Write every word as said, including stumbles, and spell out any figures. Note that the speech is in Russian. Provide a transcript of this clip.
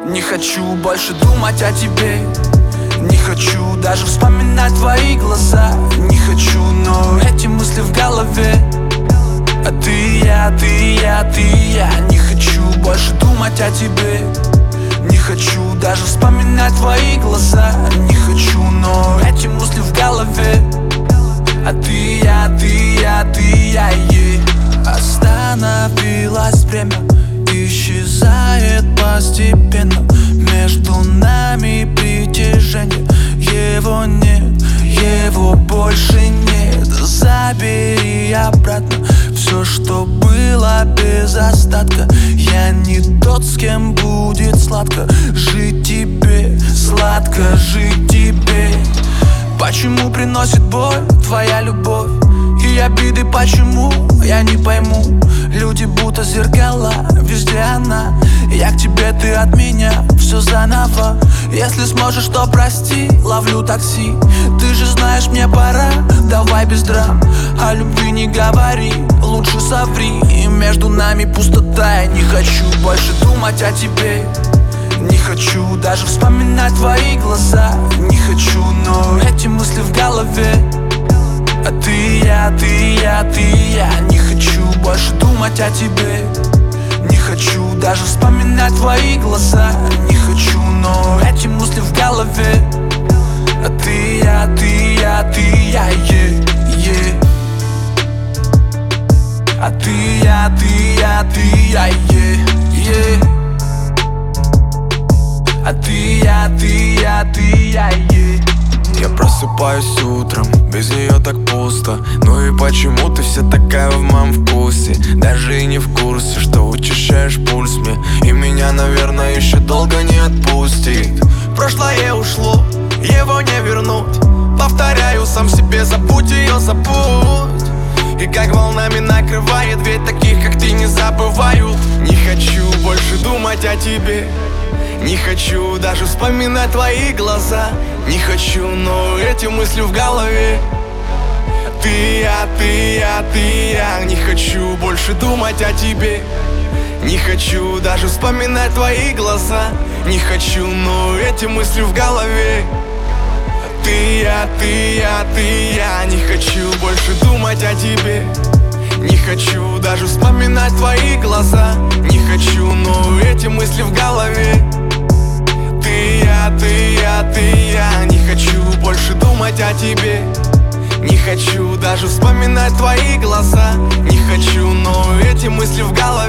Не хочу больше думать о тебе. Не хочу даже вспоминать твои глаза. Не хочу, но эти мысли в голове. А ты, я, ты, я, ты, я. Не хочу больше думать о тебе. Не хочу даже вспоминать твои глаза. Не хочу, но эти мысли в голове. А ты, я, ты, я, ты, я, yeah. Остановилось время, исчезает постепенно. Между нами притяжение. Его нет, его больше нет. Забери обратно все, что было без остатка. Я не тот, с кем будет сладко жить тебе, сладко жить тебе. Почему приносит боль твоя любовь и обиды, почему, я не пойму. Люди будто зеркала, везде она. Я к тебе, ты от меня, все заново. Если сможешь, то прости, ловлю такси. Ты же знаешь, мне пора, давай без драм. О любви не говори, лучше соври. И между нами пустота, я не хочу больше думать о тебе. Не хочу даже вспоминать твои глаза. Не хочу, но эти мысли в голове. А ты, я, ты, я, ты, я. Не хочу больше думать о тебе. Не хочу даже вспоминать твои глаза. Не хочу, но эти мысли в голове. А ты, я, ты, я, ты, я, yeah, yeah. А ты, я, ты, я, ты, я, yeah, yeah. А ты, я, ты, я, ты, я, yeah. Я просыпаюсь утром, без нее так пусто. Ну и почему ты вся такая в моем вкусе? Даже и не в курсе, что учащаешь пульс мне. И меня, наверное, еще долго не отпустит. Прошлое ушло, его не вернуть. Повторяю сам себе, забудь ее, забудь. И как волнами накрывает, ведь таких, как ты, не забывают. Не хочу больше думать о тебе. Не хочу даже вспоминать твои глаза. Не хочу, но эти мысли в голове. Ты, я, ты, я, ты, я. Не хочу больше думать о тебе. Не хочу даже вспоминать твои глаза. Не хочу, но эти мысли в голове. Ты, я, ты, я, ты, я. Не хочу больше думать о тебе. Не хочу даже вспоминать твои глаза. Не хочу, но эти мысли в голове. Ты, я, ты, я, ты, я. Не хочу больше думать о тебе. Не хочу даже вспоминать твои глаза. Не хочу, но эти мысли в голове.